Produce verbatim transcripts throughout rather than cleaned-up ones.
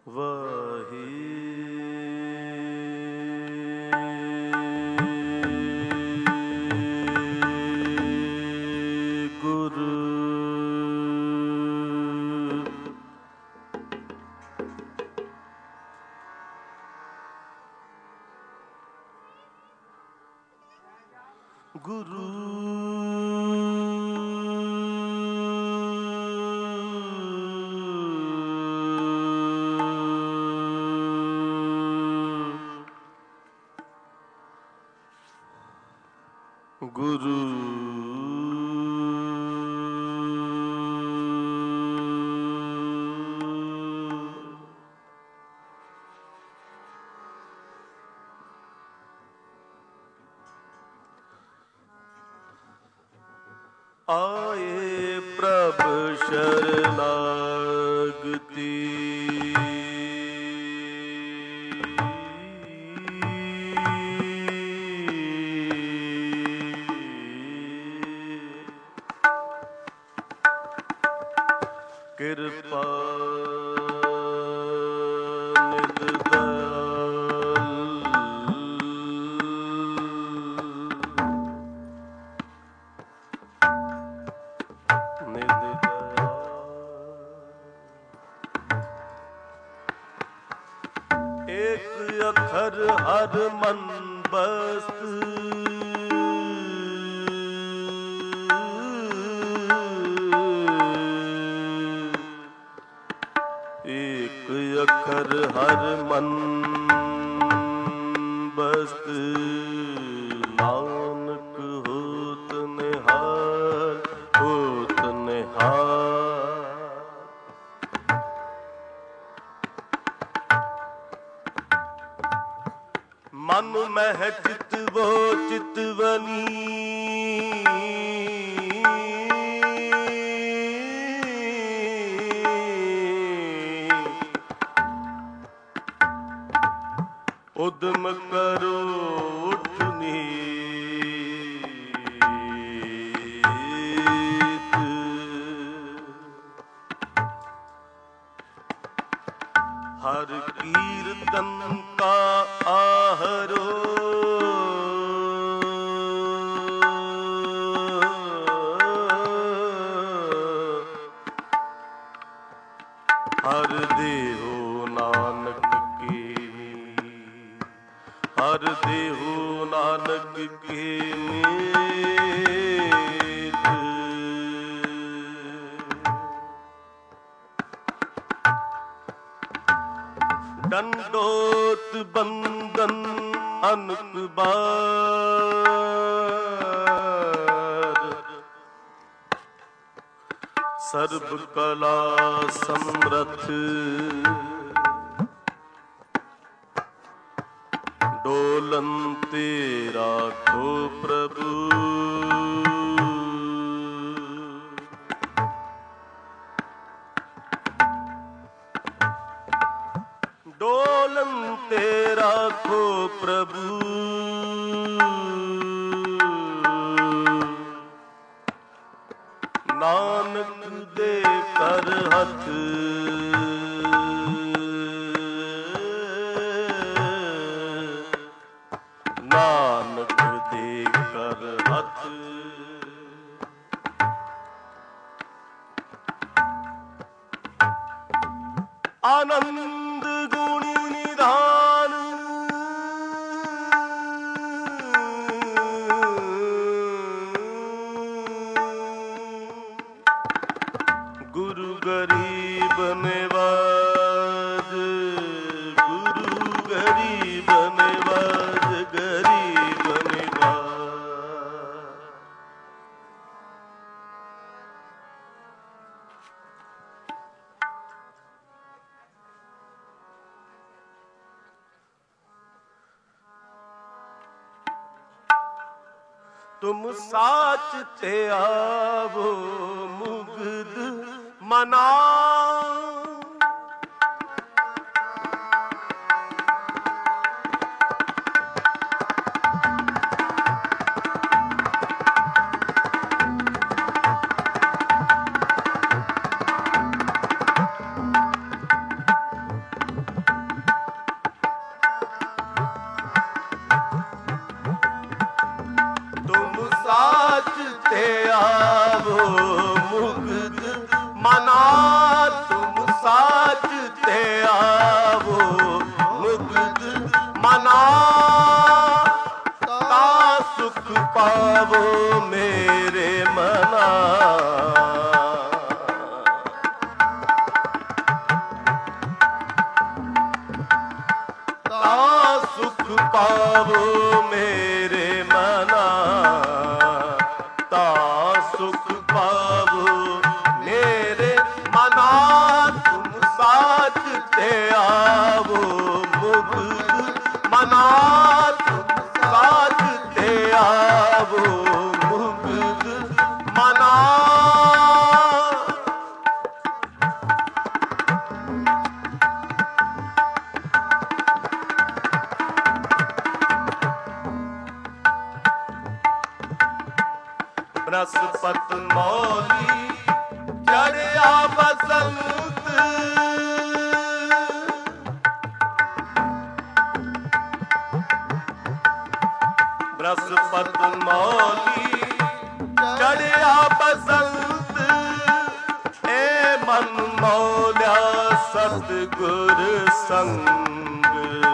ਵਾਹਿਗੁਰੂ। ਗੁਰੂ ਗੁਰੂ ਆਏ ਪ੍ਰਭ ਸ਼ਰਨਾਗਤੀ ਕਿਰਪਾ ਨਿਧ ਦਇਆਲ ਨਿਧ ਦਇਆਲ ਏਕ ਅੱਖਰ ਹਰ ਮਨ ਬਸਤ ਏਕ ਅੱਖਰ ਹਰ ਮਨ ਬਸਤ ਨਾਨਕ ਹੋਤ ਨਿਹਾਲ ਹੋਤ ਨਿਹਾਲ ਮਨ ਮਹਿ ਚਿਤਵੋ ਚਿਤਵਨੀ ਉਦਮ ਕਰੋ ਉਠ ਨੀਤ ਹਰ ਕੀਰਤਨ ਕਾ ਆਹਰੋ ਹਰ ਦੇਹੋ ਨਾਨਕ ਹਰ ਦੇਹੋ ਨਾਨਕ ਕੇ ਮੀਤ ਡੰਡੋਤ ਬੰਦਨ ਅਨਕ ਬਾਰ ਸਰਬ ਕਲਾ ਸਮਰਥ ਡੋਲਨ ਤੇ ਰਾਖੋ ਪ੍ਰਭੂ ਡੋਲਨ ਤੇ ਰਾਖੋ ਪ੍ਰਭੂ ਨਾਨਕ ਦੇ ਕਰ ਹੱਥ ਨਾਨਕ ਦੇ ਕਰ ਹੱਥ ਆਨੰਦ ਗੁਣੀ ਨਿਧਾਨ ਗੁਰੂ ਗਰੀਬ ਨਿਵਾਜ ਗੁਰੂ ਗਰੀਬ ਨਿਵਾਜ ਗਰੀਬ ਨਿਵਾਜ ਤੁਮ ਸਾਚ ਤੇ ਆਵੋ ਮੁਗਧ ਮਨਾ मुग्ध मना तुम साज ते आवो मुग्ध मना ता सुख पावो मेरे मना ता सुख पावो मेरे मना ता सुख पावो मेरे मना तुम साज ते आवो मुग्ध मना तुम साज ते आवो मुग्ध मना बृहस्पत मौली चढ़िया बसंत बृहस्पत मौली चढ़िया बसंत ए मन मौल्या सतगुर संग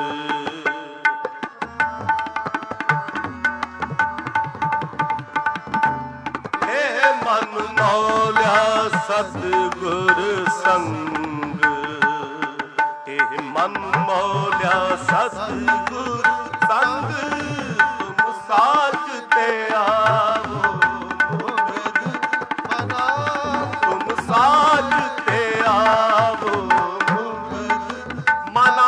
ए मन मौल्या सतगुर संग ए मन मौल्या सतगुर संग तुम साज ते आवो मुग्ध मना तुम साज ते आवो मुग्ध मना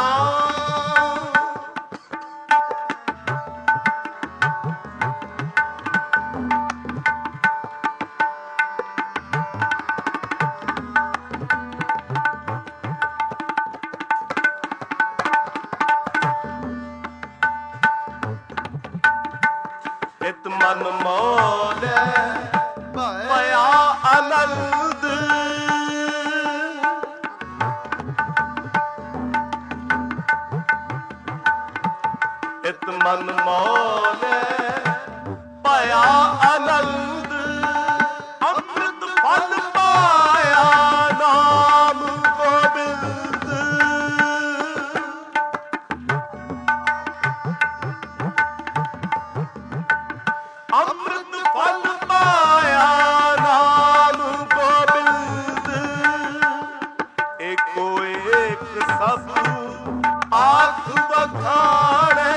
इत मन मौले पया आनंद इत मन मौले पया आनंद अमृत फल पाया नाम गोबिंद अमृत फल पाया नाम गोबिंद एको एक सब आख बखाने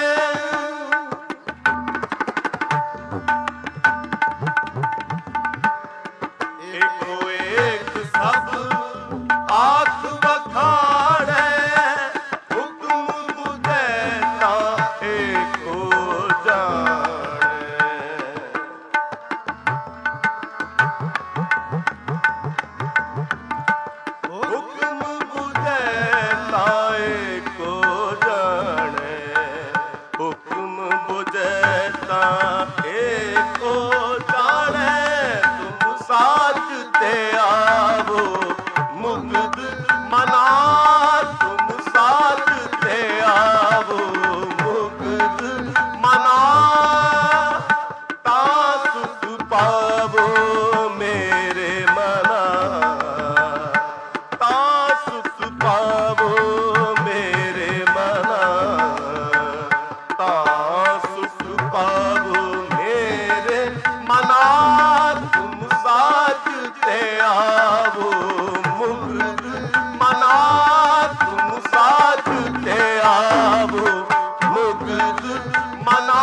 एको एक सब आख बखाने हुक्म बुझैता एको जाने हुक्म बुझैता एको जाने हुक्म बुझैता एको जाने तुम साज ते आवो मुग्ध मना तुम साज ते आवो मुग्ध मना ता सुख पावो मेरे मना ता सुख पावो मेरे मना ता सुख पावो मेरे मना तुम साज ते आवो मुग्ध मना तुम साज ते आवो मुग्ध मना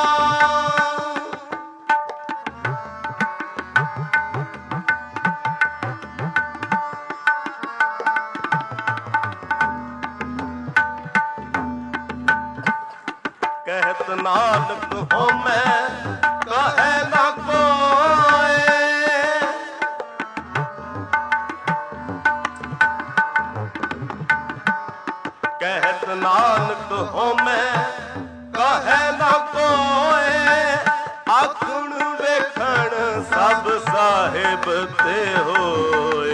कहत नानक हो मैं कहे न कोय कहत नानक हो मैं कहे न कोय आखण वेखण सब साहिब ते होए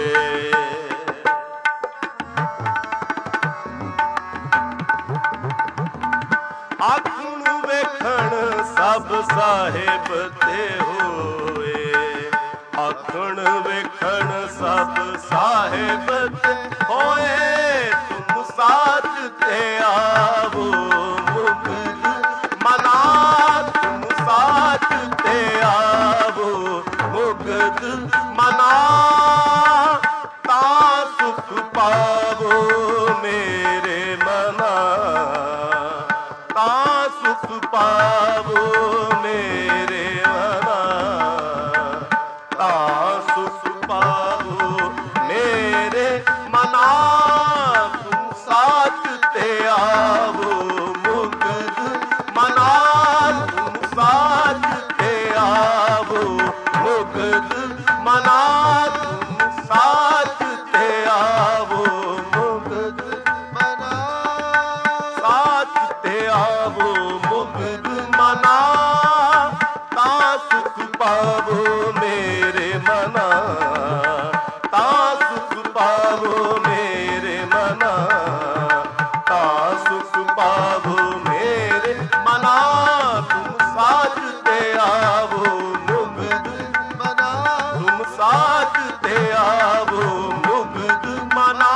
आखण वेखण सब साहिब ते होए। साहेब होए तुम साथ ते आवो मुग्ध मना तुम साथ ते आवो मुग्ध मना ता सुख पावो मेरे मना ता सुख पावो मेरे मना ता सुख पावो मेरे मना तुम साथ ते आवो मुग्ध मना तुम साथ ते आवो मुग्ध मना तुम साथ ते आवो मुग्ध मना साथ ते आवो मुग्ध मना ता सुख पावो मेरे मना ता सुख पावो मेरे मना ता सुख पावो मेरे मना तुम साथ ते आवो मुग्ध मना तुम साथ ते आवो मुग्ध मना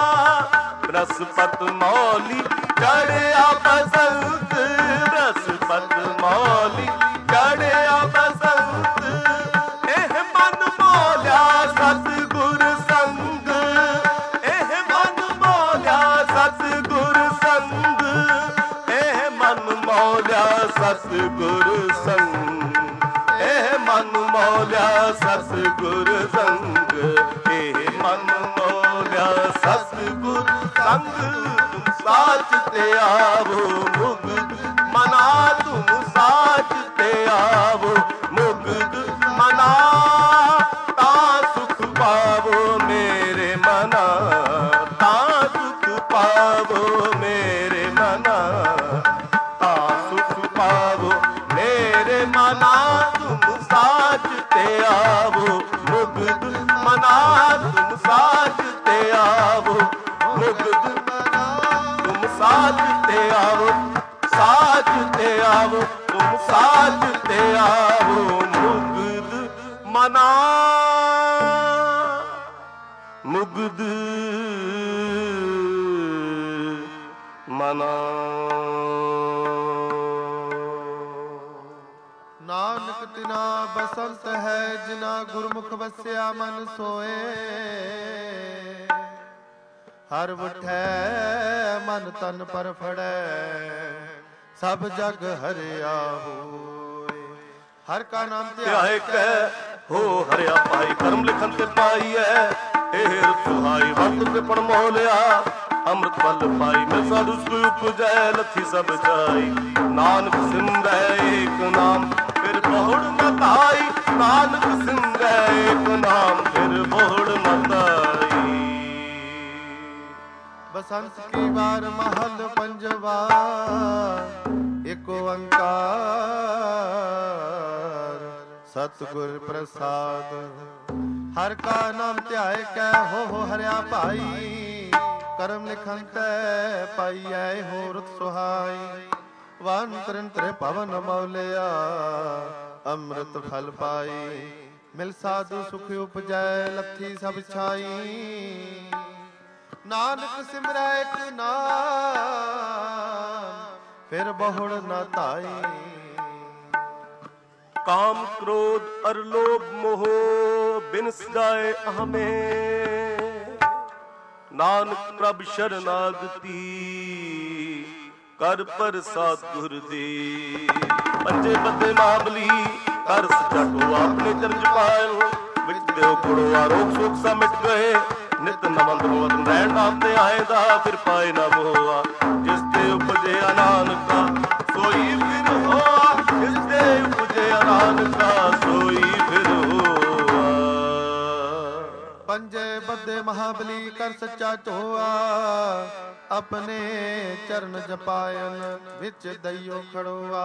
बृहस्पत मौली चढ़िया बसंत बृहस्पत मौली चढ़िया बसंत एह मन मौलिया सतगुर संग एह मन मौलिया सतगुर संग एह मन मौलिया सतगुर संग एह मन मौलिया सतगुर संग एह मन मौलिया सतगुर संग तुम साथ ते आवो मुग्ध मना तुम साथ ते आवो मुग्ध मना ता सुख पावो मेरे मना ता सुख पावो मेरे मना ता सुख पावो मेरे मना तुम साथ ते आवो मुग्ध मना तुम साथ ते आवो मुग्ध मना तुम साथ ते आवो साथ ते आवो तुम साथ ते आवो मुग्ध मना मुग्ध मना। नानक तिना बसंत है जिना गुरमुख बसिया मन सोए हर उठै मन तन पर फड़ै सब जग हरिया होए हर का नाम ध्याय कै हो हरिया पाई कर्म लिखन ते पाई है एह सुहाई वक्त ते पण मोह लिया अमृत फल पाई मैं साधु सुख उपजै लथी सब जाई नानक सिमरै एक नाम फिर बहुड़ न ताई नानक सिमरै एक नाम फिर बहुड़ न ताई। बसंत की बार महल पंजवा एक ओंकार सतगुर प्रसाद हर का नाम ध्याय कै हो हो हरिया भाई करम लिखन तै पाइयै हो रुत सुहाई वन तरण तरे पवन मौलिया अमृत फल पाई मिल साधु सुख उपजै लथी सब छाई नानक सिमरै एक नाम फिर बहुड़ न ताई। काम क्रोध अर लोभ मोह बिनस जाए हमें नानक प्रभ शरणागति कर प्रसाद गुर दे पंजे बदे महाबली कर सचो आपने चरज पायो विच देव गुड़ो आरोग सुख सा मिट गए नित नमन रोवत रैन नाम ते आएदा फिर पाए न मोआ जिस ते उपजे नानका सोई फिर होआ जिस ते उपजे नानका सोई फिर होआ। पंजे बदे महाबली कर सच्चा ढोआ अपने चरण जपायन विच दइयो खड़ोआ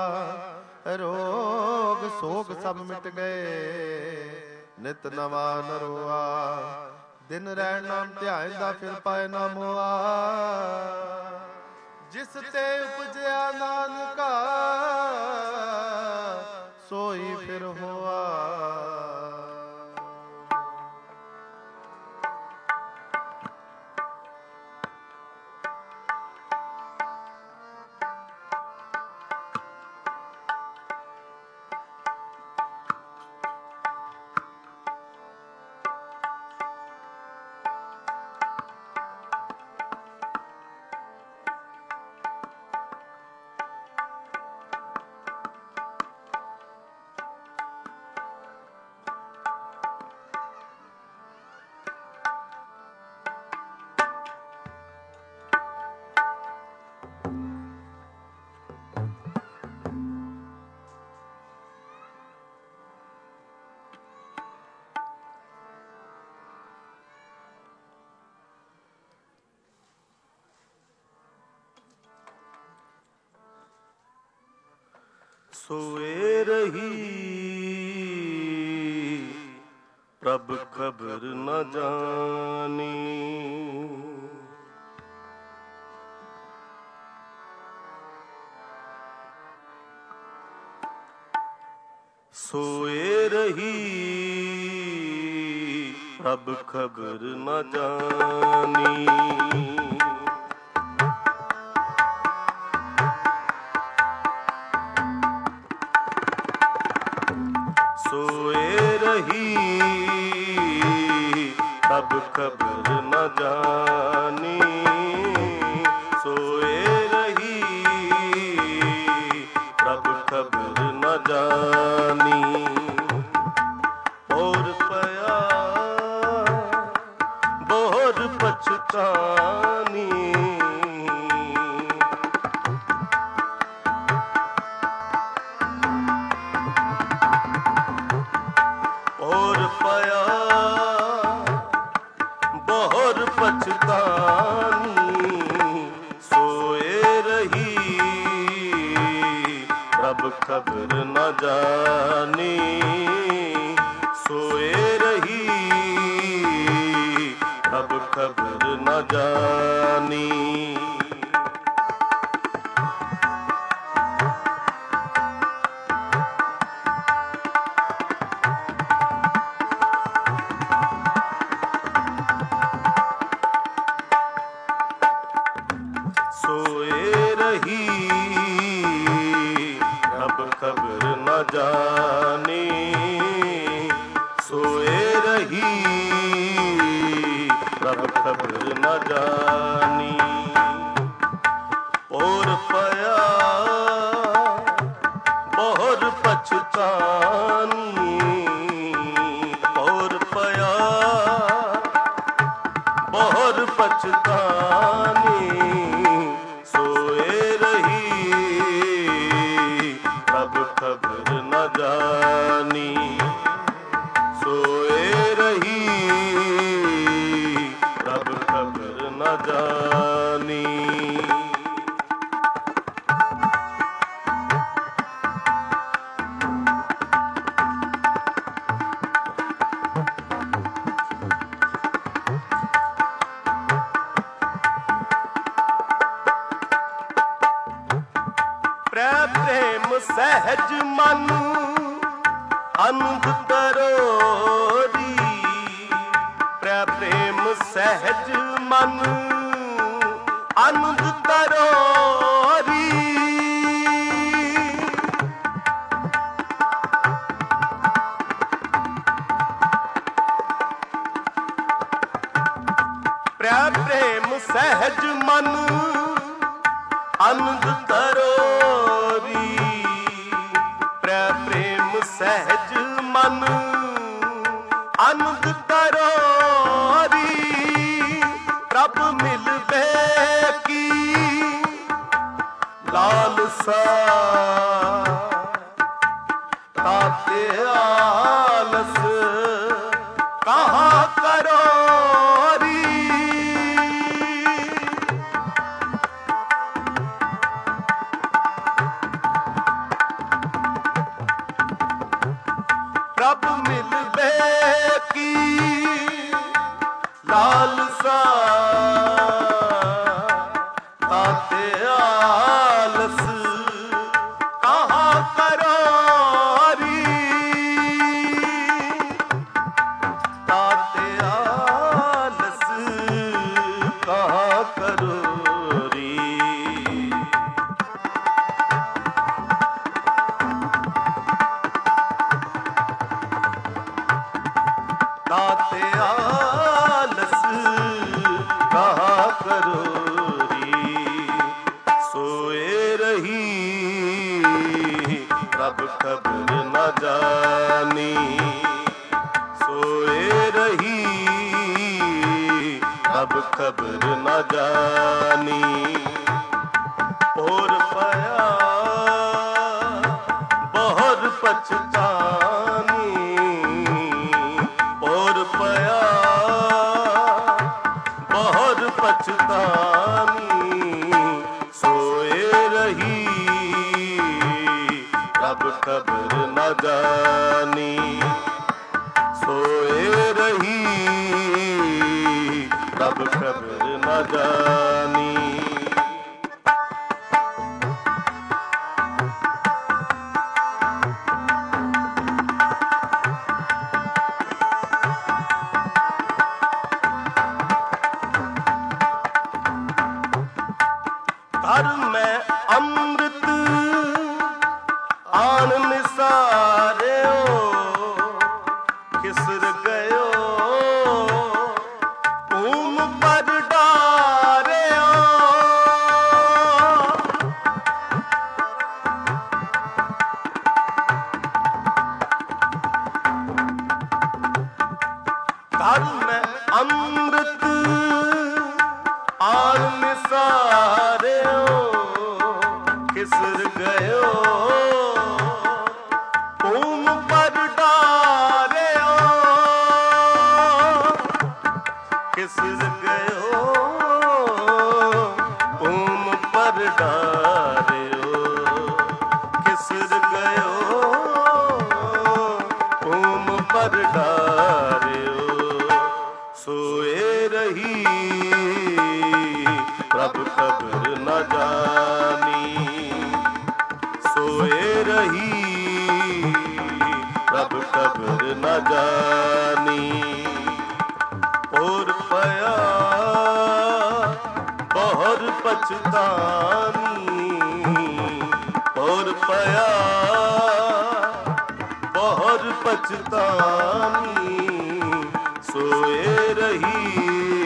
रोग सोग सब मिट गए नित नवा नरोआ दिन रहन नाम ध्यान दा फिर पाए ना मोआ जिस ते उपजया नानका सोई फिर होआ। सोए रही प्रभ खबर न जानी। सोए रही प्रभ खबर न जानी। सोए रही प्रभ खबर न जानी। सोए रही प्रभ खबर न जानी। और पया बहुत पछतानी। और पया बहुत पछतानी। सोए रही प्रभ खबर न जानी। सोए रही प्रभ खबर न जानी। सोए रही प्रभ खबर न जानी। सोए रही प्रभ खबर न जानी। और पया बहुत पछतानी। और पया बहुत पछतानी। सोए रही प्रभ खबर न जानी। सोए रही प्रभ खबर न जानी। प्रेम सहज मन आनंद तरोरी। प्रेम सहज मन आनंद तरोरी। प्रेम सहज मन आनंद तरोरी। प्रेम सहज मन आनंद तरोरी। प्रभ मिलबे की लालसा ताते आलस कहाँ करोरी। प्रभ मिलबे की लालसा ताते आलस कहाँ करोरी। ताते आलस कहाँ करोरी। ताते आलस कहाँ करोरी। सोए रही प्रभ खबर न जानी। सोए रही प्रभ खबर न जानी। और पया बहुत पछतानी। और पया बहुत पछतानी। सोए रही प्रभ जानी, सोए रही प्रभ खबर न जानी। घर में अमृत आन निसार्यो, खिसर गयो ऊम पर डार्यो। घर में अमृत आन निसार्यो, खिसर गयो ऊम पर डार्यो, खिसर गयो ऊम पर डार्यो, खिसर गयो ऊम पर डार्यो। सोए रही प्रभ खबर न जानी, सोए रही प्रभ खबर न जानी। और पया बहुत पछतानी, और पया बहुत पछतानी। सोए रही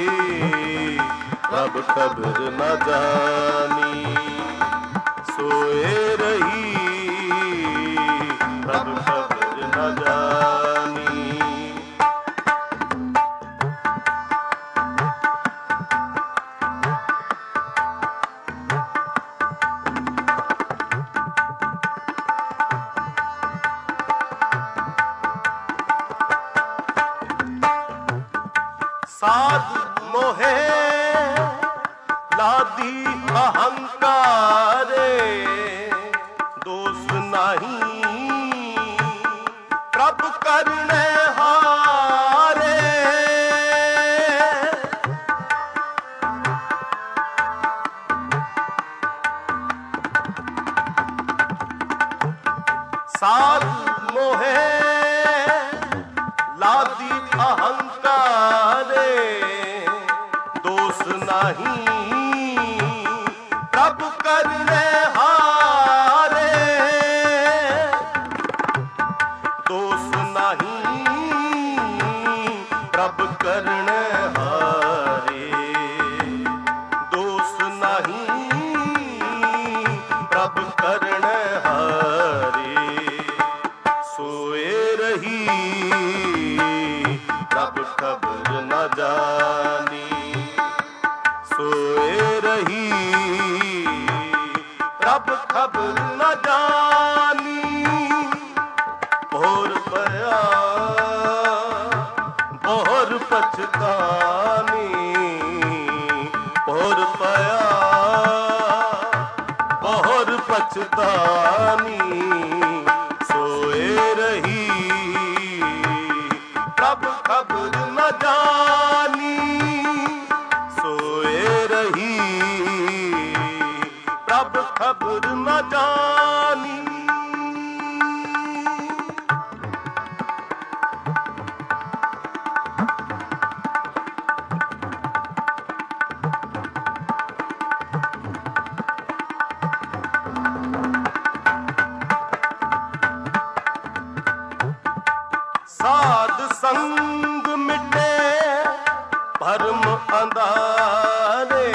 प्रभ खबर न जानी, सोए रही प्रभ खबर न जानी। साध मोहे लादी अहंकारे, दोष नहीं प्रभ करने हारे। साध मोहे लादी अहंकारे, दोष नहीं प्रभ करने हारे। दोष नहीं प्रभ करने हारे, दोष नहीं प्रभ करने हारे। सोए रही प्रभ खबर न जानी, सोए रही प्रभ खबर न जानी। और पया बहुत पछतानी, और पया बहुत पछतानी। सोए रही प्रभ खबर न जानी, सोए रही प्रभ खबर न जानी। साध संग मिटे भरम अंधारे,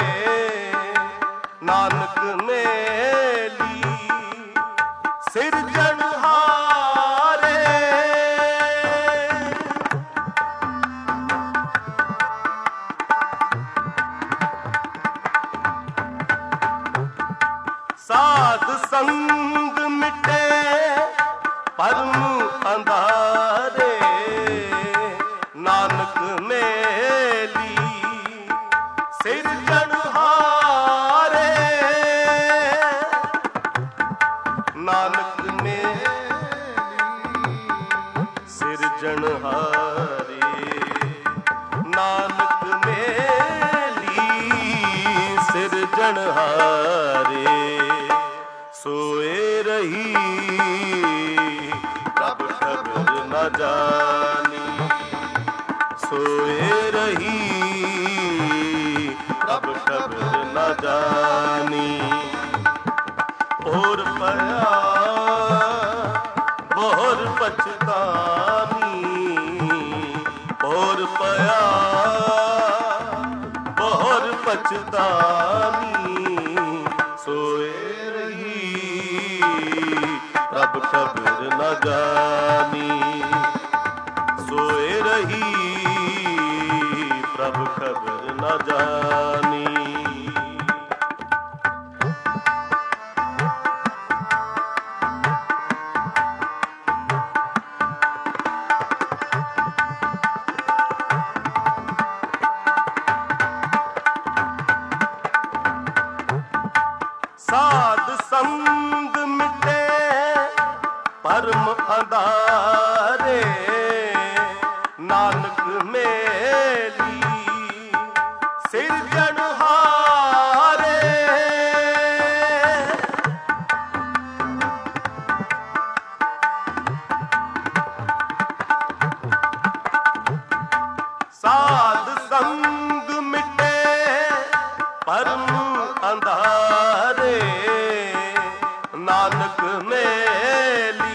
नानक मेली सिरजनहारे। साध संग मिटे भरम अंधारे, नानक मेली सिरजनहारे। नानक मेली ਸਿਰਜਣਹਾਰੇ ਸੋਏ ਰਹੀ ਪ੍ਰਭ ਖਬਰ ਨਾ ਜਾਣੀ ਸੋਏ ਰਹੀ ਪ੍ਰਭ ਖਬਰ ਨਾ ਜਾਣੀ ਹੋਰ ਪਿਆ ਬਹੁਰ ਪਛਤਾਨੀ ਹੋਰ ਪਿਆ ਬਹੁਰ ਪਛਤਾਨੀ ਸੋਏ ਰਹੀ ਪ੍ਰਭ ਖਬਰ ਨਾ ਜਾਣੀ ਸੋਏ ਰਹੀ ਪ੍ਰਭ ਖਬਰ ਨਾ ਜਾਣੀ ਸਾਧ ਸੰਗ ਮਿਟੇ ਪਰਮ ਅੰਧਾਰੇ ਨਾਨਕ ਮੇਲੀ ਸਿਰਜਣਹਾਰੇ ਸਾਧ ਸੰਗ ਮਿਟੇ ਪਰਮ ਅੰਧਾਰੇ ਨਾਨਕ ਮੇਲੀ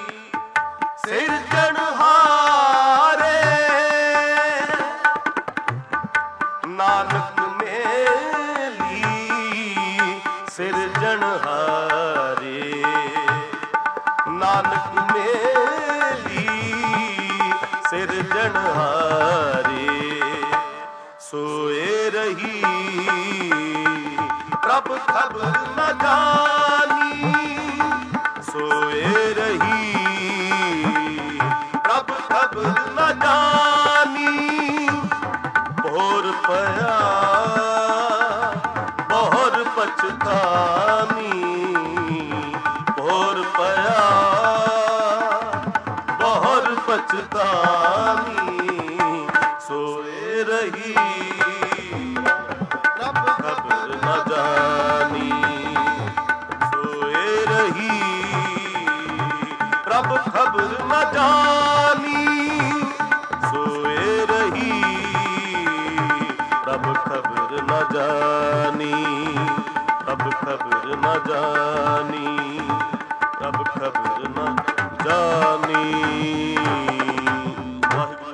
ਸਿਰਜਣਹਾਰੇ ਨਾਨਕ ਮੇਲੀ ਸਿਰਜਣਹਾਰੇ ਨਾਨਕ ਮੇਲੀ ਸਿਰਜਣਹਾਰੇ ਸੋਏ ਰਹੀ ਪ੍ਰਭ ਖਬਰ ਨਾ ਜਾਣੀ ਸੋਏ ਰਹੀ ਪ੍ਰਭ ਖਬਰ ਨਾ ਜਾਣੀ ਬਹੁਰ ਪਿਆ ਬਹੁਰ ਪਛਤਾਨੀ ਬਹੁਰ ਪਿਆ ਬਹੁਰ ਪਛਤਾਨੀ ਸੋਏ ਰਹੀ ਪ੍ਰਭ ਖਬਰ ਨਾ ਜਾਣੀ ਸੋਏ ਰਹੀ ਪ੍ਰਭ ਖਬਰ ਨਾ ਜਾਣੀ ਸੋਏ ਰਹੀ ਪ੍ਰਭ ਖਬਰ ਨਾ ਜਾਣੀ ਪ੍ਰਭ ਖਬਰ ਨਾ ਜਾਣੀ ਪ੍ਰਭ ਖਬਰ ਨਾ ਜਾਣੀ ਵਾਹਿਗੁਰੂ।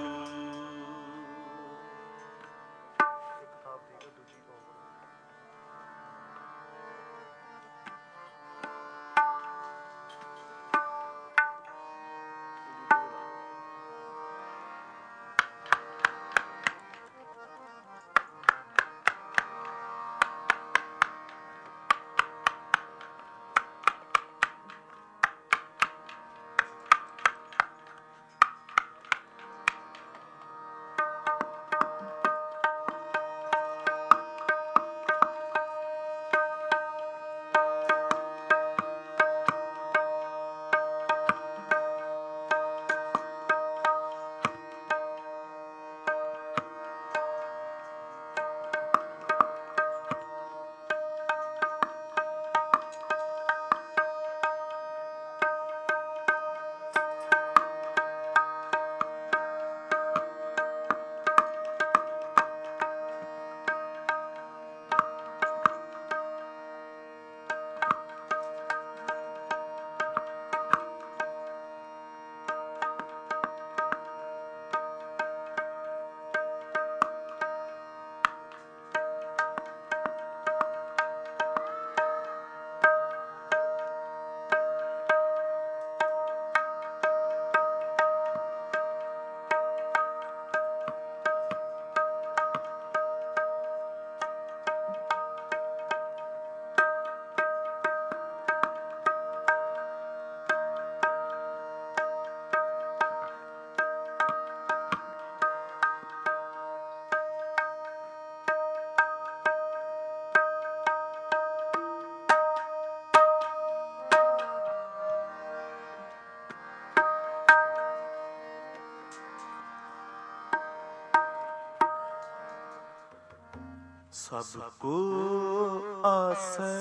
सबको आसै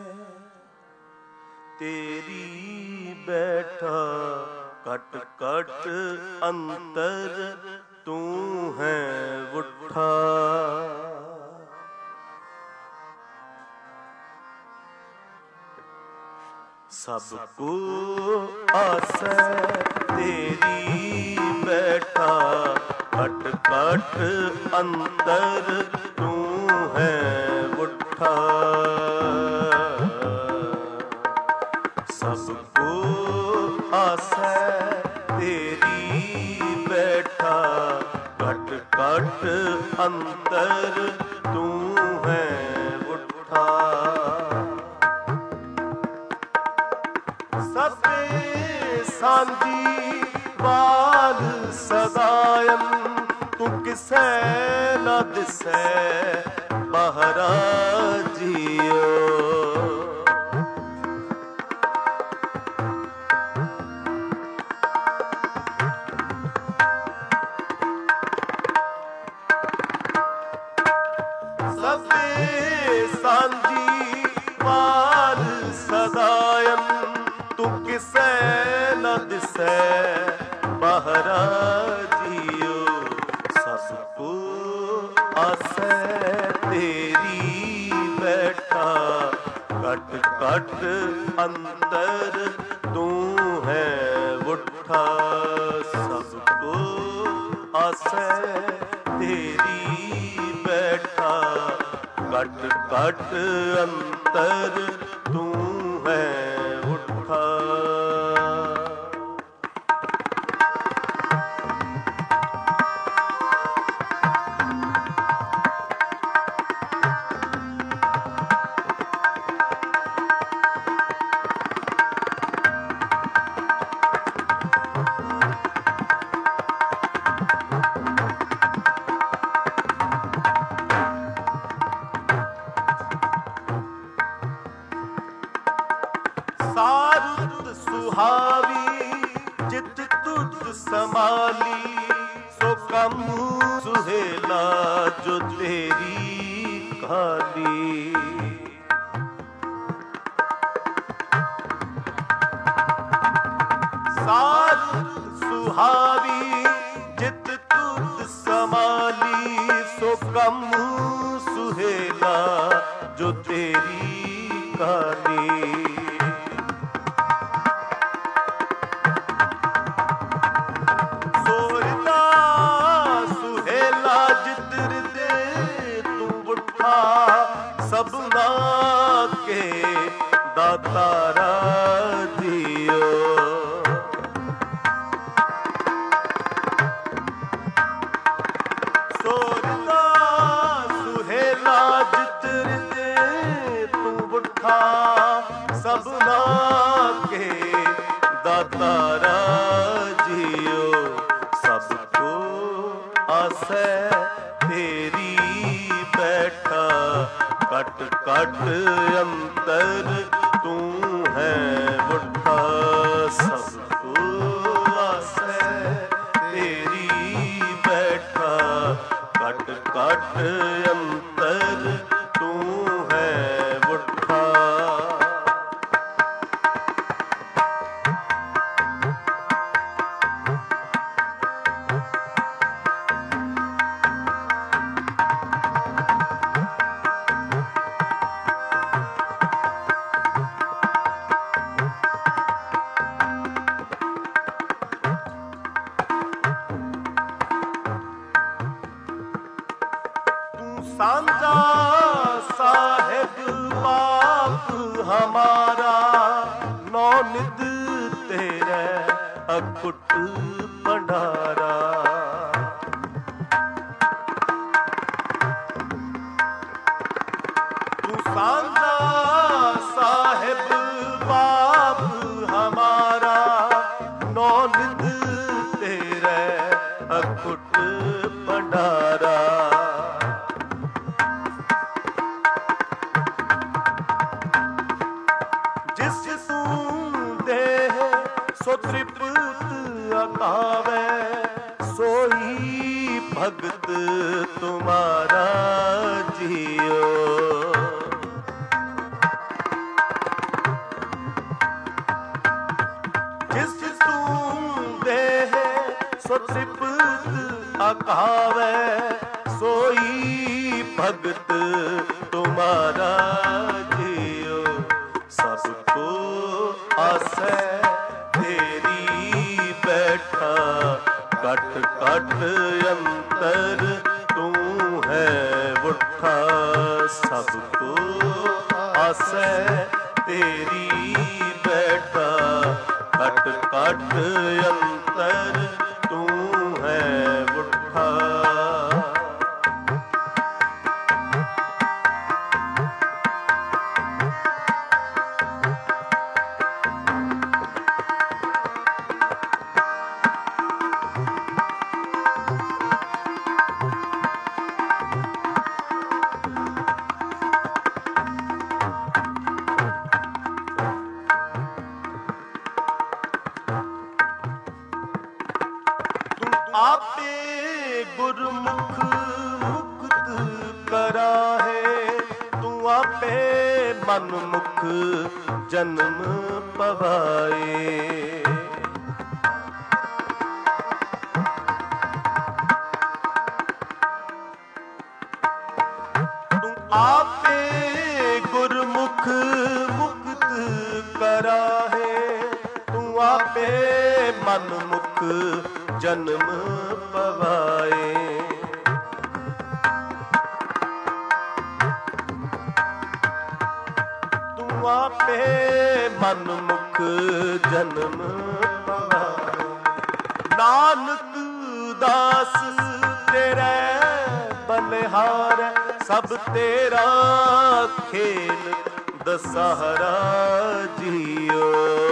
तेरी बैठा कट कट अंतर तू है उठा। सबको आसै तेरी बैठा कट कट अंतर तू है उठा। सबको आसै तेरी बैठा कट कट अंतर तू है उठा। सते सांझी बाल सदायन तू किसै न दिसै बहरा जियो। सांझी बाल सदायन तू किसै न दिसै बहरा जियो। सबको आसै तेरी बैठा कट कट अंतर तू है उठा। सबको आसै तेरी बैठा कट कट अंतर तू है उठा। सारुत सुहावी जित तुत समाली सो कम सुहेला जो तेरी खाली। सारुत सुहावी जित तुत समाली सो कम सुहेला जो तेरी खाली। सबना के दातारा दियो। सोरदा सुहेला जितर दे तू उठा सबना के दातारा जियो। सबको आसै तेरी बैठा कट कट अंतर तू है उठा। सबको आसै तेरी बैठा कट कट अंतर तू है उठा। सांझा साहेब बाप हमारा नौ निध तेरे अकुट भंडारा। तू सांझा साहेब बाप हमारा नौ निध तेरे अकुट भंडारा। सो तृप्त अकावे सोई भगत तुम्हारा जियो। जिस तुम देह सो तृप्त अकावै, सोई भगत तुम्हारा जियो। सबको आसै तेरी बैठा, कट कट अंतर तू है उठा। सबको आसै तेरी बैठा, कट कट अंतर तू है उठा। आपे गुरमुख मुक्त करा है, तू आपे मनमुख जन्म पवाए। तू आपे गुरमुख मुक्त करा है, तू आपे मनमुख जन्म पवाए। तू आपे मनमुख जन्म पवाए। नानक दास तेरे बलिहार, सब तेरा खेल दशहरा जियो।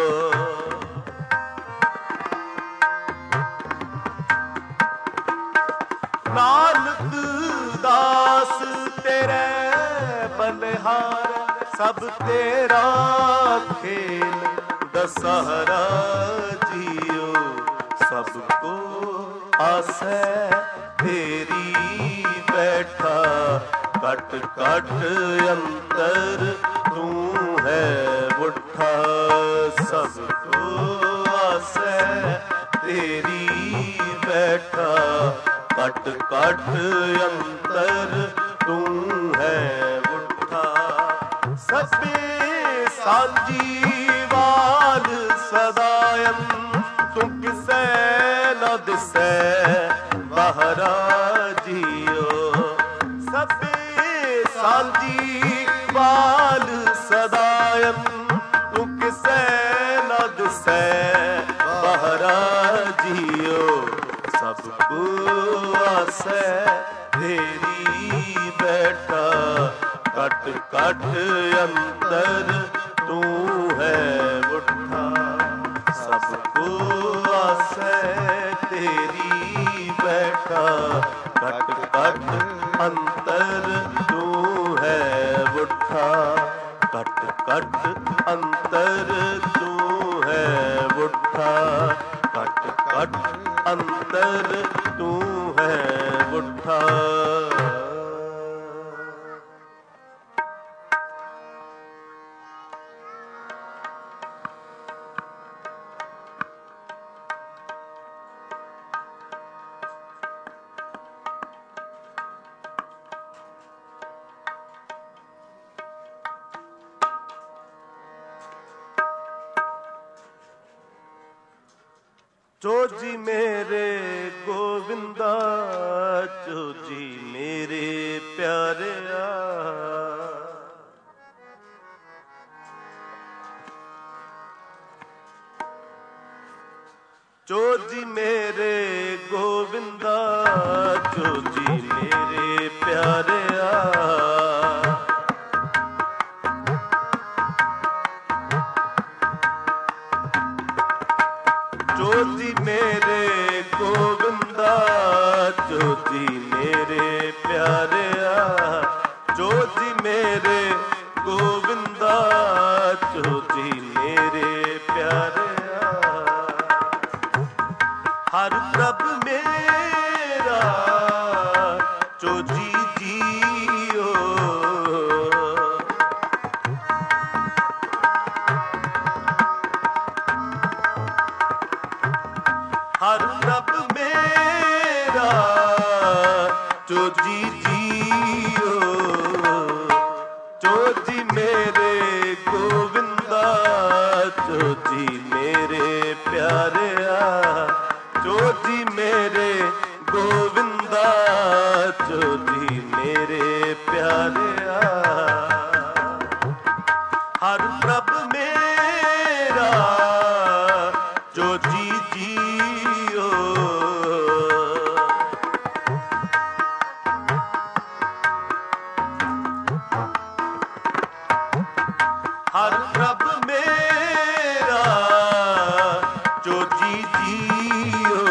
नानक दास तेरे बलिहार, सब तेरा खेल दशहरा जियो। सबको आसै तेरी बैठा, कट कट अंतर तू है उठा। सबको आसै तेरी बैठा, कट कट अंतर तू है उठा। सबे सांझी वाल सदायन, तू किसै न दिसै बाहरा जियो। सबे सांझी वाल सदायन, तू किसै न दिसै बाहरा जियो। सबको आसै तेरी बैठा, कट कट अंतर तू है उठा। सबको आसै तेरी बैठा, कट कट अंतर तू है उठा। कट कट अंतर तू है उठा। कट कट अंतर तू है उठा। चोजी मेरे गोविंदा, चोजी मेरे प्यारिया। चोजी मेरे गोविंदा, चोजी मेरे प्यारिया। चोजी मेरे गोविंदा, चोजी मेरे प्यारिया। चोजी मेरे गोविंदा, चोजी मेरे प्यारिया। हर ਜੋ ਜੀ ਮੇਰੇ ਗੋਵਿੰਦਾ, ਜੋ ਜੀ ਮੇਰੇ ਪਿਆਰਿਆ, ਜੋ ਜੀ ਮੇਰੇ ਗੋਵਿੰਦਾ, ਜੋ ਜੀ ਮੇਰੇ ਪਿਆਰਿਆ। ਹਰ ਪ੍ਰਭ ਮੇਰਾ ਜੋ ਜੀ ਜੀਓ, ਹਰ ਪ੍ਰਭ ਮੇਰਾ ਜੋ ਜੀ ਜੀਓ,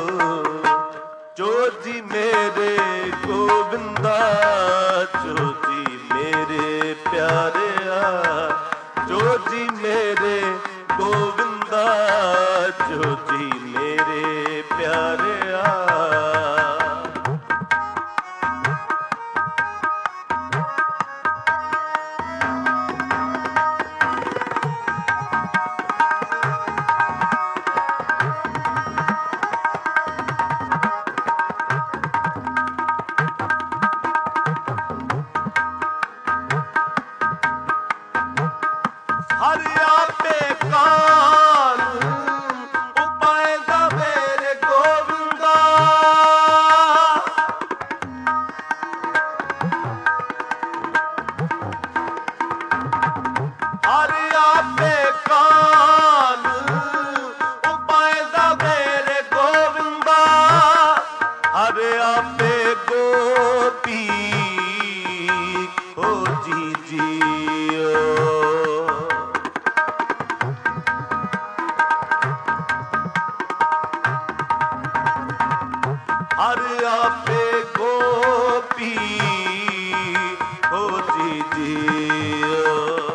ਜੋ ਜੀ ਮੇਰੇ ਗੋਵਿੰਦਾ, ਜੋ ਜੀ ਮੇਰੇ ਪਿਆਰਿਆ, ਜੋ ਜੀ ਮੇਰੇ ਗੋਵਿੰਦਾ, ਜੋ ਜੀ ਮੇਰੇ ਪਿਆਰਿਆ। ਹਰ ਆਪੇ ਕਾਲ ਉਪਾਇਦਾ ਮੇਰੇ ਗੋਵਿੰਦਾ, ਹਰ ਆਪੇ ਕਾਲ ਉਪਾਇਦਾ ਮੇਰੇ ਗੋਵਿੰਦਾ, ਹਰ ਆਪੇ ਗੋਪੀ ਹੋ ਜੀ ਜੀਓ, ਹਰ ਆਪੇ ਗੋਪੀ ਹੋ ਜੀ ਜੀਓ,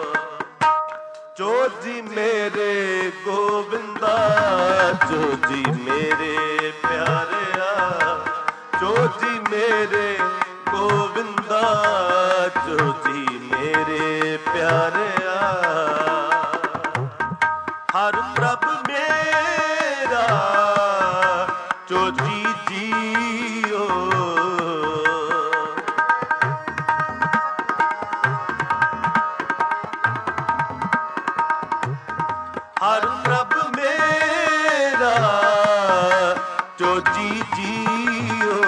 ਜੋ ਜੀ ਮੇਰੇ ਗੋਵਿੰਦਾ, ਜੋ ਜੀ ਮੇਰੇ ਪਿਆਰਿਆ, ਜੋ ਜੀ ਮੇਰੇ ਗੋਵਿੰਦਾ, ਜੋ ਜੀ ਮੇਰੇ ਪਿਆਰਿਆ। ਹਰ ਪ੍ਰਭ ਮੇਰਾ ਜੋ ਜੀ ਜੀਓ, ਹਰ ਪ੍ਰਭ ਮੇਰਾ ਜੋ ਜੀ ਜੀਓ,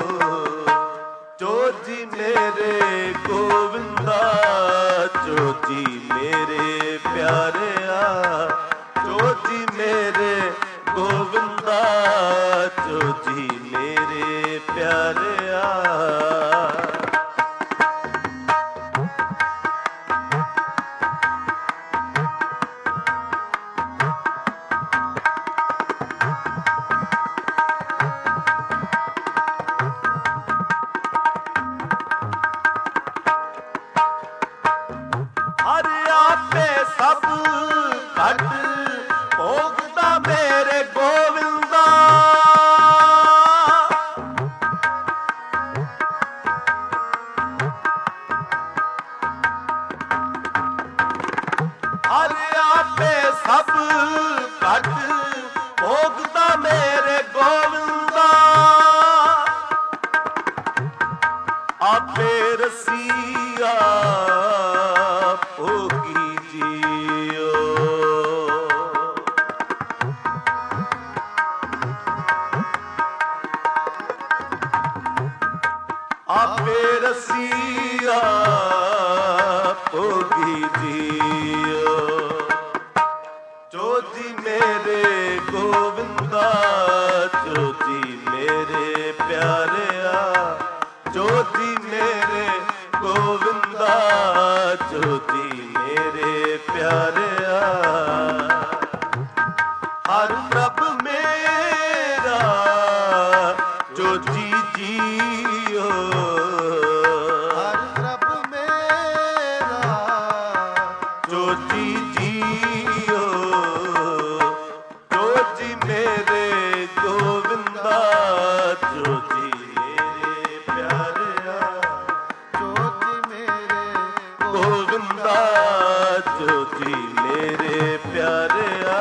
ਜੋ ਜੀ ਮੇਰੇ ਗੋਵਿੰਦਾ, ਜੋ ਜੀ ਮੇਰੇ ਪਿਆਰਿਆ, ਜੋ ਜੀ ਮੇਰੇ ਗੋਵਿੰਦਾ, ਜੋ ਜੀ ਮੇਰੇ ਪਿਆਰਿਆ। ਹਰ ਆਪੇ ਸਭ ਘਟ ਭੋਗਦਾ ਮੇਰੇ ਗੋਵਿੰਦਾ, ਹਰ ਆਪੇ ਸਭ ਘਟ ਭੋਗਦਾ ਮੇਰੇ ਗੋਵਿੰਦਾ, ਆਪੇ ਰਸੀਆ ਭੋਗੀ ਜੀਓ, ਆਪੇ ਰਸੀਆ ਭੋਗੀ ਜੀਓ, ਜੋ ਜੀ ਮੇਰੇ ਗੋਵਿੰਦਾ, ਜੋ ਜੀ ਮੇਰੇ ਪਿਆਰਿਆ, ਜੋ ਜੀ ਮੇਰੇ ਗੋਵਿੰਦਾ, ਜੋ ਜੀ ਮੇਰੇ ਪਿਆਰਿਆ। ਹਰ ਪ੍ਰਭ ਮੇਰਾ ਜੋ ਜੀ ਜੀਓ, ਹਰ ਪ੍ਰਭ ਮੇਰਾ ਜੋ ਜੀ ਜੀਓ, ਜੋ ਜੀ ਮੇਰੇ ਗੋਵਿੰਦਾ, ਜੋ ਜੀ ਮੇਰੇ ਪਿਆਰਿਆ, ਜੋ ਜੀ ਮੇਰੇ ਗੋਵਿੰਦਾ, ਜੋ ਜੀ ਮੇਰੇ ਪਿਆਰਿਆ।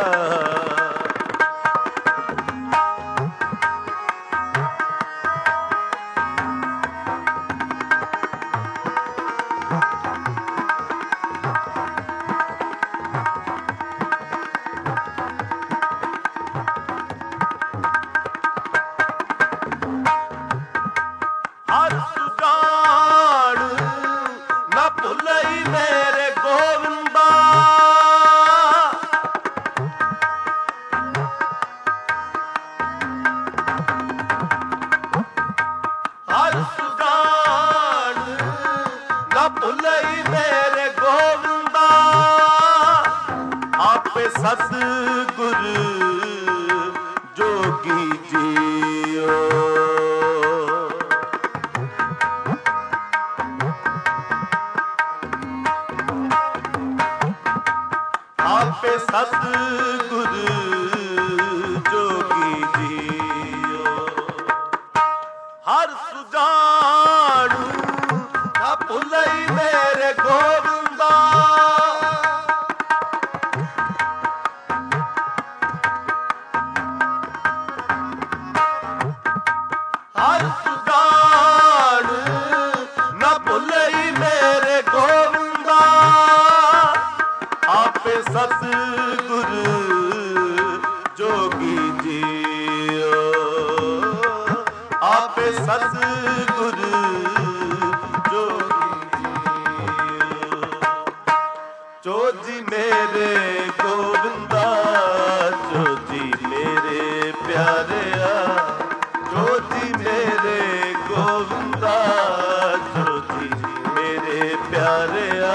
ਆਪੇ ਸਤਿਗੁਰ ਜੋਗੀ ਜੀਓ। ਆਪੇ ਸਤਿਗੁਰ ਜੋਗੀ ਜੀਓ। ਹਰ ਸੁਜਾਨੂ ਨਾ ਭੁੱਲਈ ਮੇਰੇ ਗੋਬਿੰਦਾ। ਹਰ ਸੁਜਾਨੂ ਨਾ ਭੁੱਲਈ ਮੇਰੇ ਗੋਬਿੰਦਾ। ਆਪੇ ਸਤਿਗੁਰ ਜੋਗੀ ਜੀਓ। ਆਪੇ ਸਤਿਗੁਰ ਜੋਗੀ ਜੀਓ। ਜੋ ਜੀ ਮੇਰੇ ਗੋਬਿੰਦਾ, ਜੋ ਜੀ ਮੇਰੇ ਪਿਆਰਿਆ। ਜੋ ਜੀ ਮੇਰੇ ਗੋਬਿੰਦਾ, ਜੋ ਜੀ ਮੇਰੇ ਪਿਆਰਿਆ।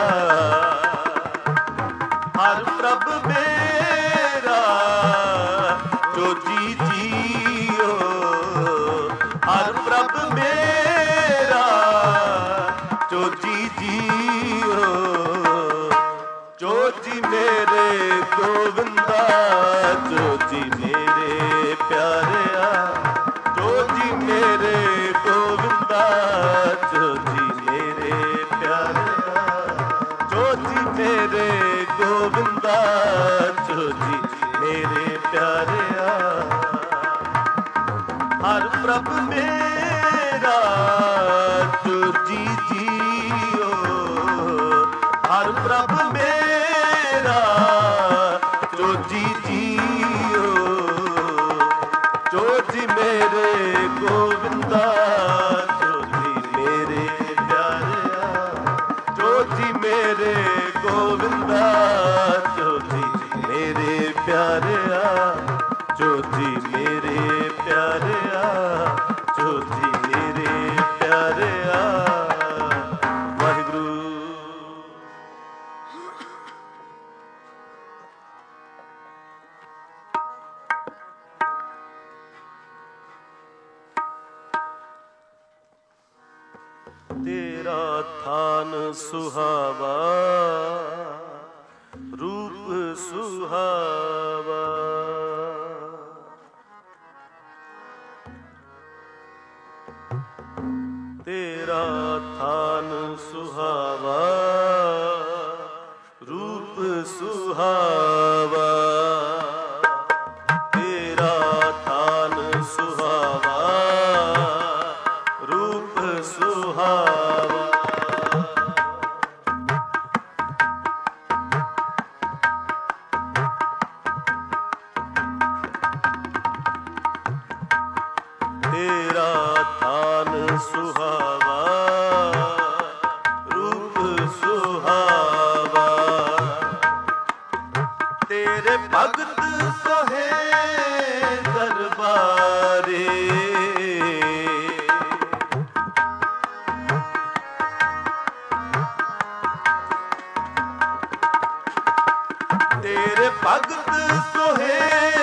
ਹਰ ਪ੍ਰਭ ਮੇਰਾ ਜੋ ਜੀ ਜੀਓ। ਹਰ ਪ੍ਰਭ ਮੇਰਾ ਜੋ ਜੀ ਜੀਓ। ਜੋ ਜੀ ਮੇਰੇ ਗੋਬਿੰਦਾ, ਜੋ ਜੀ ਮੇਰੇ ਪਿਆਰਿਆ। ਜੋ ਜੀ ਮੇਰੇ ਗੋਬਿੰਦਾ, ਜੋ ਜੀ ਮੇਰੇ ਪਿਆਰਿਆ। ਜੋ ਜੀ ਮੇਰੇ ਗੋਬਿੰਦਾ, ਜੋ ਜੀ ਮੇਰੇ ਪਿਆਰਿਆ। ਹਰ ਪ੍ਰਭ ਮੇਰਾ ਜੋ ਜੀ ਜੀਓ। ਹਰ ਪ੍ਰਭ ਮੇਰਾ ਜੋ ਜੀ ਜੀਓ। ਜੋ ਜੀ ਮੇਰੇ ਗੋਬਿੰਦਾ, ਜੋ ਜੀ ਮੇਰੇ ਪਿਆਰਿਆ। ਜੋ ਜੀ ਮੇਰੇ ਗੋਬਿੰਦਾ, ਜੋ ਜੀ ਮੇਰੇ ਪਿਆਰਿਆ। ਜੋ ਜੀ ਮੇਰੇ ਪਿਆਰਿਆ। ਜੋ ਜੀ ਮੇਰੇ ਪਿਆਰਿਆ। ਵਾਹਿਗੁਰੂ। ਤੇਰਾ ਥਾਨ ਸੁਹਾਵਾ, ਰੂਪ ਸੁਹਾਵਾ। ਤੇਰਾ ਥਾਨ ਸੁਹਾਵਾ, ਰੂਪ ਸੁਹਾਵਾ। ਤੇਰਾ ਥਾਨ ਸੁਹਾਵਾ, ਰੂਪ ਸੁਹਾਵਾ। ਤੇਰਾ ਥਾਨ ਸੁਹਾਵਾ, ਰੂਪ ਸੁਹਾਵਾ। ਤੇਰੇ ਭਗਤ ਸੋਹੇ ਦਰਬਾਰੇ। ਤੇਰੇ ਭਗਤ ਸੋਹੇ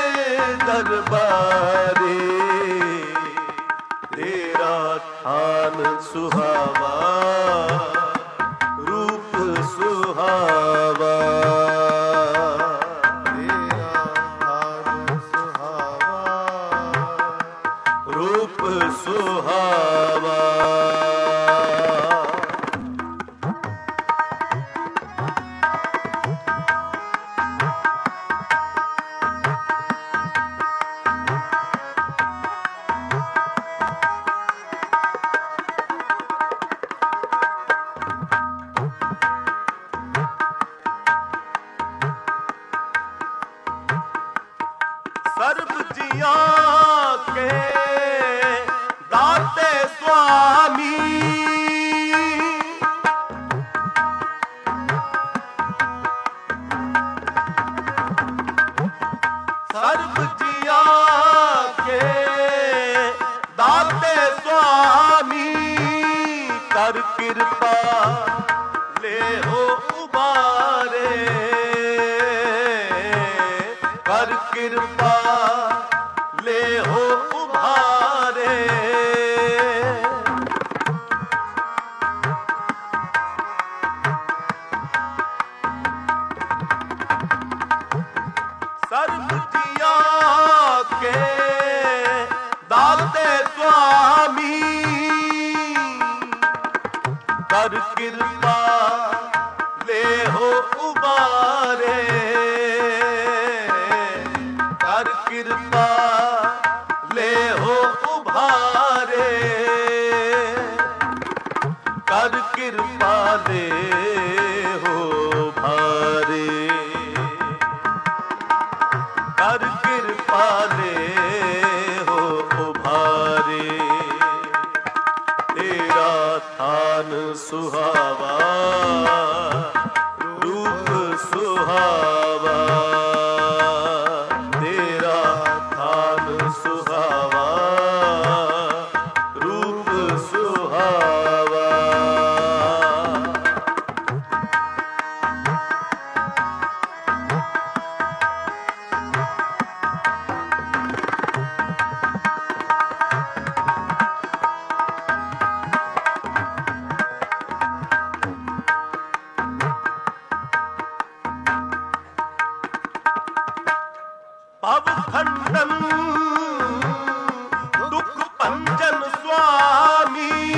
ਦਰਬਾਰੇ। ਤੇਰਾ ਥਾਨ ਸੁਹਾਵਾ, ਰੂਪ ਸੁਹਾਵਾ। ਤੇਰਾ ਥਾਨ ਸੁਹਾਵਾ, ਰੂਪ ਸੁਹਾਵਾ। ਸਰਬ ਜੀਆਂ ਕੇ ਦਾਤੇ ਸੁਆਮੀ। ਸਰਬ ਜੀਆਂ ਕੇ ਦਾਤੇ ਸੁਆਮੀ। ਕਰ ਕਿਰਪਾ ਲੈ ਹੋ ਉਬਾਰੇ। ਕਿਰਪਾ ਲੇਹੋ ਉਬਾਰੇ, ਕਰ ਕਿਰਪਾ ਲੇਹੋ ਉਭਾਰੇ, ਕਰ ਕਿਰਪਾ ਲੇਹੋ ਭਾਰੇ, ਕਰ ਕਿਰਪਾ ਲੇਹੋ ਉਭਾਰੇ। ਤੇਰਾ ਥਾਨ ਸੁਹਾਵਾ ਰੂਪ ਸੁਹਾਵਾ, ਤੇਰਾ ਥਾਨ ਸੁਹਾਵਾ ਰੂਪ ਸੁਹਾਵਾ। ਭਵ ਖੰਡਨ ਦੁਖ ਭੰਜਨ ਸੁਆਮੀ,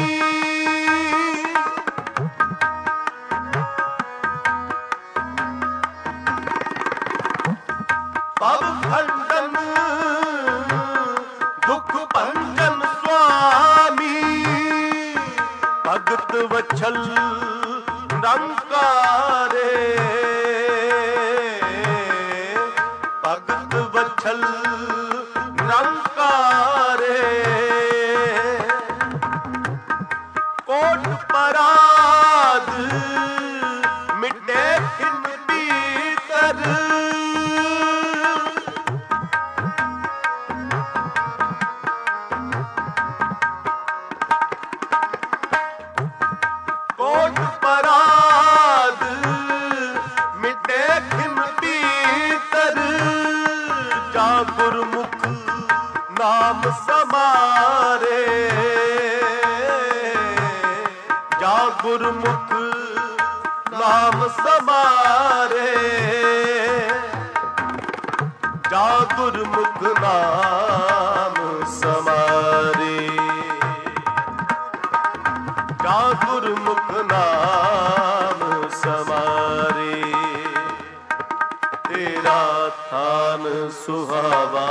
ਭਵ ਖੰਡਨ ਦੁਖ ਭੰਜਨ ਸੁਆਮੀ, ਭਗਤ ਵਛਲ ਨਿਰੰਕਾਰੇ, ਭਗਤ ਵਛਲ ਨਿਰੰਕਾਰੇ, ਕੋਟ ਪਰਾਧ ਮਿਟੇ ਖਿਨ ਭੀਤਰ, ਕੋਟ ਪਰਾਧ ਮਿਟੇ ਖਿਨ ਭੀਤਰ, ਜਾ ਗੁਰਮੁਖ ਨਾਮ ਸਮਾਰੇ, ਜਾ ਗੁਰਮੁਖ ਨਾਮ ਸਮਾਰੇ, ਜਾ ਗੁਰਮੁਖ ਨਾਮ ਸਮਾਰੇ, ਜਾ ਗੁਰਮੁਖ ਨਾਮ ਸਮਾਰੇ। ਤੇਰਾ ਥਾਨ ਸੁਹਾਵਾ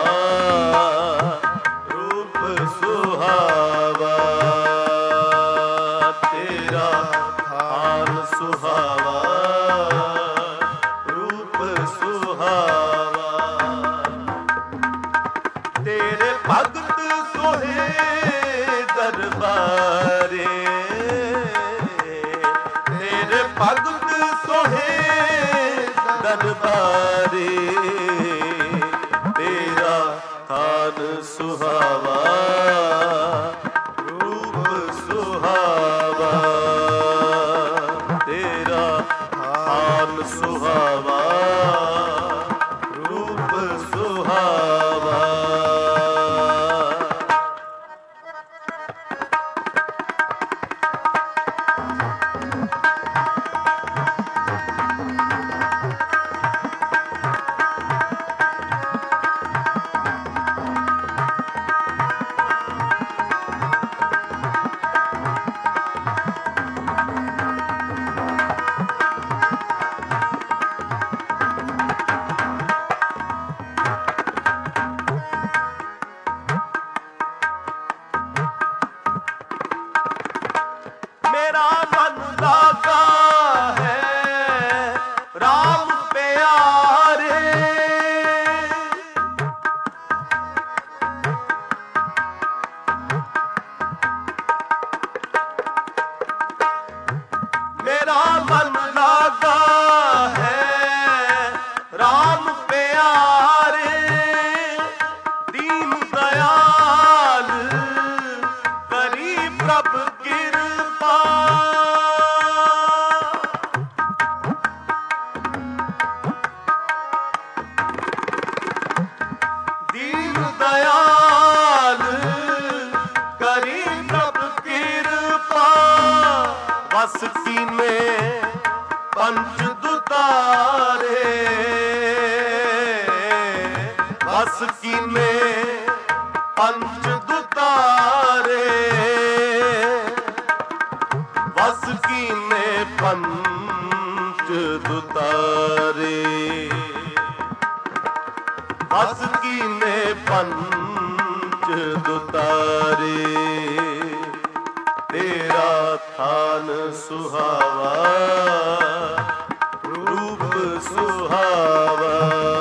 ਰੂਪ ਸੁਹਾਵਾ, ਤੇਰਾ ਥਾਨ ਸੁਹਾਵਾ ਰੂਪ ਸੁਹਾਵਾ। ਤੇਰੇ ਭਗਤ ਸੋਹੇ ਦਰਬਾਰੇ, ਤੇਰੇ ਭਗਤ ਸੋਹੇ ਦਰਬਾਰੇ, ਤੇਰਾ ਥਾਨ ਸੁਹਾਵਾ ਰੂਪ ਸੁਹਾਵਾ, ਤੇਰਾ ਥਾਨ ਸੁਹਾਵਾ ਰੂਪ ਸੁਹਾਵਾ। मेरा मन लागा है राम प्यारे, मेरा मन लागा है राम प्यारे, दीन दयाल करी प्रभ कृपा, दीन दयाल करी प्रभ कृपा, बस कीने पंच दुतारे, बस कीने पंच दुतारे, बस कीने ਦੁਤਾਰੇ ਬਸ ਕੀਨੇ ਪੰਚ ਦੁਤਾਰੇ ਤੇਰਾ ਥਾਨ ਸੁਹਾਵਾ ਰੂਪ ਸੁਹਾਵਾ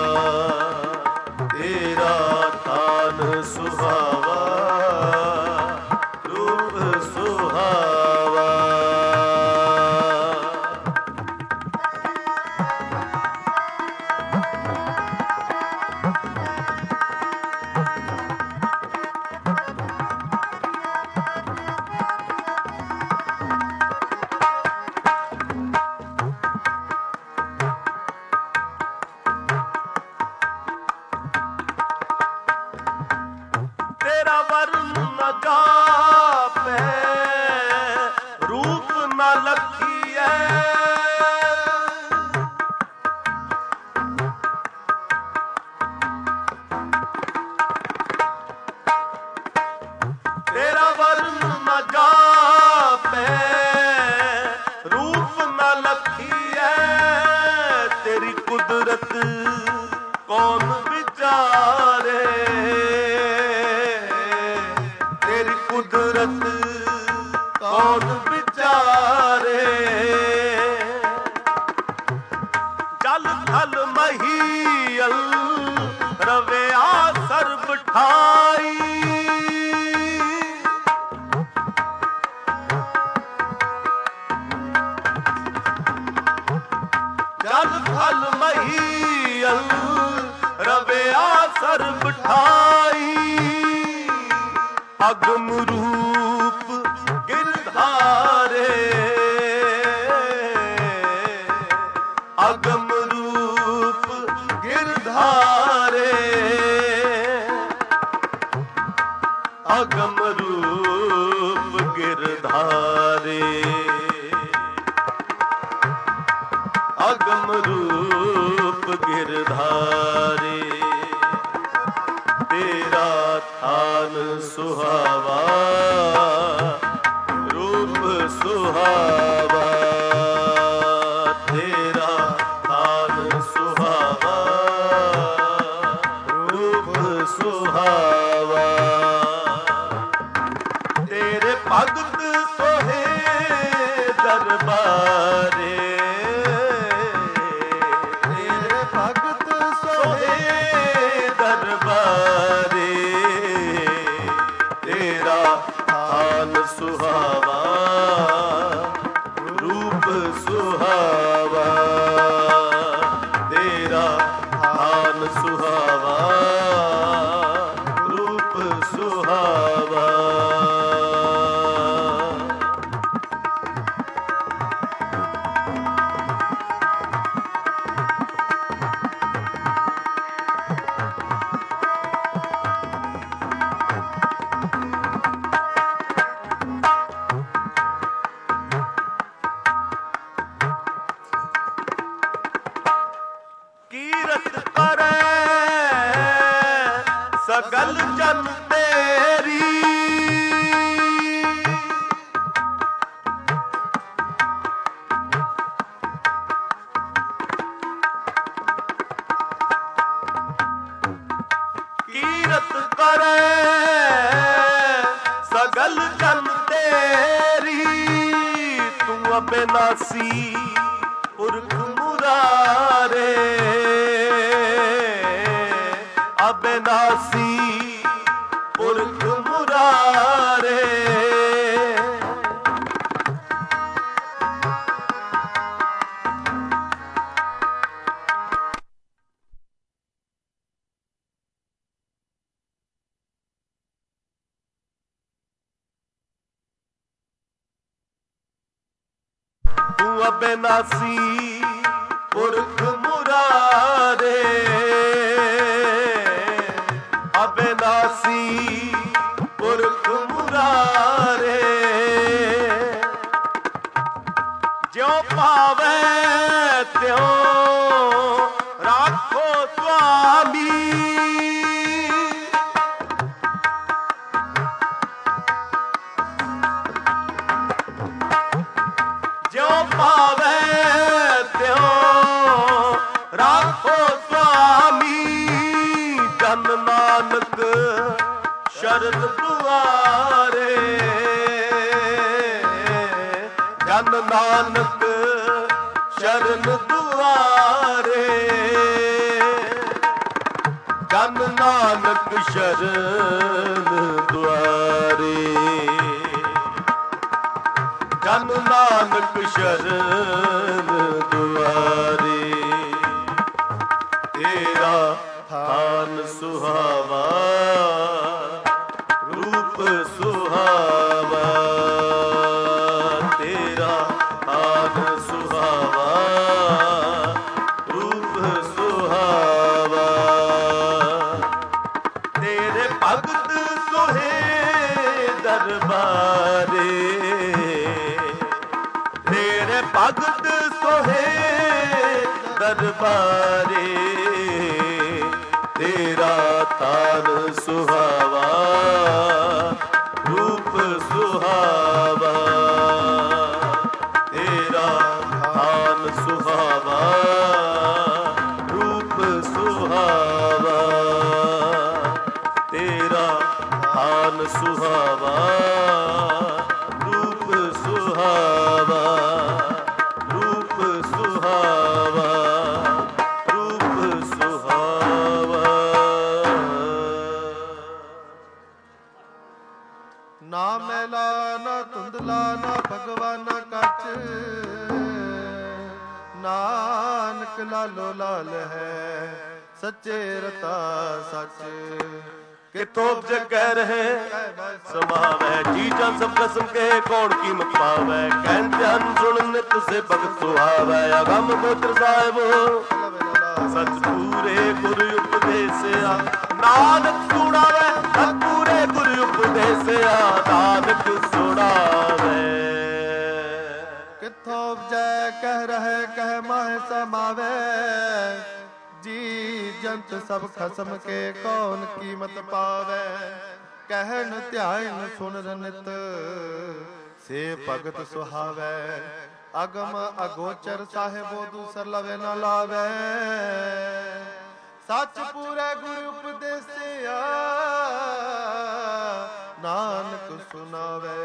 ਤੇਰਾ ਥਾਨ ਸੁਹਾਵਾ ਰੂਪ ਸੁਹਾਵਾ ਕੌਣ ਵਿਚਾਰੇ ਤੇਰੀ ਕੁਦਰਤ ਕੌਣ ਵਿਚਾਰੇ ਜਲ ਥਲ ਮਹੀਲ ਰਵਿਆ ਸਰਬ ਠਾਈ ਜਲ ਥਲ ਮਹੀਲ ਰਵਿਆ ਸਰਬ ਠਾਈ ਅਗਮ ਰੂਪ ਗਿਰਧਾਰੇ ਅਗਮ ਰੂਪ ਗਿਰਧਾਰੇ ਅਗਮ ਰੂਪ ਗਿਰਧਾਰੇ ਅਗਮ ਰੂਪ ਗਿਰਧਾਰੇ ਤੇਰਾ ਥਾਨ ਸੁਹਾਵਾ ਰੂਪ ਸੁਹਾਵਾ ਤੇਰਾ ਥਾਨ ਸੁਹਾਵਾ ਰੂਪ ਸੁਹਾਵਾ ਤੇਰੇ ਭਗਤ ਸੋਹੇ ਦਰਬਾਰੇ ਸੁਹਾਵਾ ਰੂਪ ਸੁਹਾਵਾ ਤੇਰਾ ਥਾਨ ਸੁਹਾਵਾ ਰੂਪ ਸੁਹਾਵਾ ਸਗਲ ਜਨ ਤੇਰੀ ਕੀਰਤ ਕਰੇ ਸਗਲ ਜਨ ਤੇਰੀ ਤੂੰ ਅਬਿਨਾਸੀ ਪੁਰਖ ਮੁਰਾਰੇ ਅਬਿਨਾਸੀ ਪੁਰਖ ਮੁਰਾਰੇ ਤੂੰ ਅਬਿਨਾਸੀ ਪੁਰਖ ਮੁਰਾਰੇ ਅਬਿਨਾਸੀ ਪੁਰਖ ਮੁਰਾਰੇ ਜਿਉ ਭਾਵੈ ਤਿਉ ਰਾਖੋ ਸੁਆਮੀ ਜਿਉ ਭਾਵੈ ਤਿਉ ਓ ਸੁਆਮੀ ਜਨ ਨਾਨਕ ਸ਼ਰਨ ਦੁਆਰੇ, ਜਨ ਨਾਨਕ ਸ਼ਰਨ ਦੁਆਰੇ, ਜਨ ਨਾਨਕ ਸ਼ਰਨ ਦੁਆਰੇ, ਜਨ ਨਾਨਕ ਸ਼ਰਨ ਦੁਆਰੇ। ਤੇਰਾ ਥਾਨ ਸੁਹਾਵਾ ਰੂਪ ਸੁਹਾਵਾ, ਤੇਰਾ ਥਾਨ ਸੁਹਾਵਾ ਰੂਪ ਸੁਹਾਵਾ, ਤੇਰੇ ਭਗਤ ਸੋਹੇ ਦਰਬਾਰੇ, ਤੇਰੇ ਭਗਤ ਸੋਹੇ ਦਰਬਾਰੇ, ਤੇਰਾ ਥਾਨ ਸੁਹਾਵਾ ਰੂਪ ਸੁਹਾਵਾ, ਤੇਰਾ ਥਾਨ ਸੁਹਾਵਾ ਰੂਪ ਸੁਹਾਵਾ, ਤੇਰਾ ਥਾਨ ਸੁਹਾਵਾ ਰੂਪ ਸੁਹਾਵਾ, ਰੂਪ ਸੁਹਾਵਾ, ਰੂਪ ਸੁਹਾਵਾ। ਨਾ ਮੈਲਾ ਨਾ ਧੁੰਦਲਾ ਨਾ ਭਗਵਾਨਾ ਕੱਚ, ਨਾਨਕ ਲਾਲੋ ਲਾਲ ਹੈ ਸੱਚੇ ਰਤਾ ਸੱਚ। ਕਿਥੋਂ ਉਪਜੈ ਕਹਿ ਰਹੇ ਸਮਾਵੈ, ਚੀਜ਼ਾਂ ਸਭ ਕਸਮ ਕਹੇ ਕੌਣ ਕੀਮਤ ਪਾਵੈ। ਕਹਿਨ ਧਿਆਨ ਸੁਣ ਨਿਤ ਸੇ ਭਗਤ ਸੁਹਾਵੈ, ਅਗੰਮ ਗੋਚਰ ਸਾਹਿਬ ਸਚ ਪੂਰੇ ਗੁਰ ਉਪਦੇਸਿਆ। ਨਾਨਕ ਸੁਣਾਵੈ ਸਚ ਪੂਰੇ ਗੁਰ ਉਪਦੇਸਿਆ, ਨਾਨਕ ਸੁਣਾਵੈ। ਕਿਥੋਂ ਉਪਜੈ ਕਹਿ ਰਹੇ ਕਹਿ ਮਾਹਿ ਸਮਾਵੈ, ਜੀ ਜੰਤ ਸਭ ਖਸਮ ਕੇ ਕੌਣ ਕੀਮਤ ਪਾਵੈ। ਕਹਿਣ ਧਿਆਨ ਸੁਣ ਨਿਤ ਸੇ ਭਗਤ ਸੁਹਾਵੈ, ਅਗਮ ਅਗੋਚਰ ਸਾਹਿਬੋ ਦੂਸਰ ਲਵੇ ਨ ਲਾਵੈ। ਸੱਚ ਪੂਰੇ ਗੁਰ ਉਪਦੇਸਿਆ, ਨਾਨਕ ਸੁਣਾਵੈ।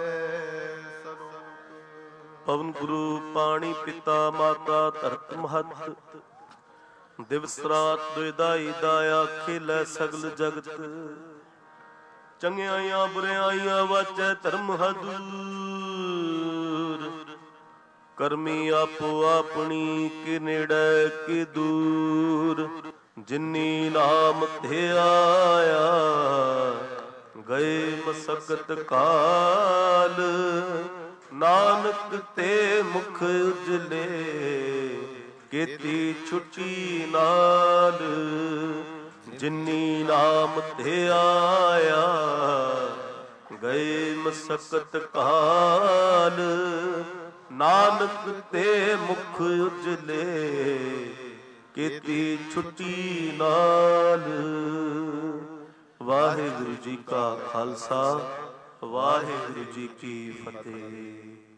ਪਵਨ ਗੁਰੂ ਪਾਣੀ ਪਿਤਾ ਮਾਤਾ ਧਰਤ ਮਹਤ, ਦਿਵਸ ਰਾਤ ਦੁਇਦਾਈ ਦਾਇਆ ਖੇਲੈ ਸਗਲ ਜਗਤ। ਚੰਗਿਆਈਆਂ ਬੁਰਿਆਈਆਂ ਵਾਚੈ ਧਰਮ ਹਦੂਰ, ਕਰਮੀ ਆਪੋ ਆਪਣੀ ਕਿ ਨੇੜੇ ਕਿ ਦੂਰ। ਜਿਨੀ ਨਾਮ ਧਿਆਇਆ ਗਏ ਮਸਕਤ ਕਾਲ, ਨਾਨਕ ਤੇ ਮੁਖ ਉਜਲੇ ਕੀਤੀ ਛੁੱਟੀ ਨਾਲ। ਜਿਨੀ ਨਾਮ ਧਿਆਇਆ ਗਏ ਮਸਕਤ ਕਾਲ, ਨਾਨਕ ਤੇ ਮੁਖ ਉਜਲੇ ਕੀਤੀ ਛੁੱਟੀ ਨਾਲ। ਵਾਹਿਗੁਰੂ ਜੀ ਕਾ ਖਾਲਸਾ, ਵਾਹਿਗੁਰੂ ਜੀ ਕੀ ਫਤਿਹ।